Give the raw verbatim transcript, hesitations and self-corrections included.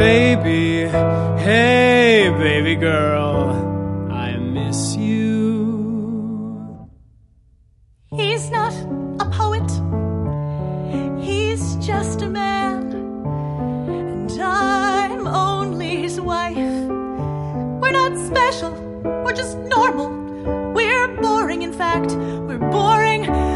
baby, hey, baby girl, I miss you. He's not a poet, he's just a man, and I'm only his wife. We're not special, we're just normal. We're boring, in fact, we're boring.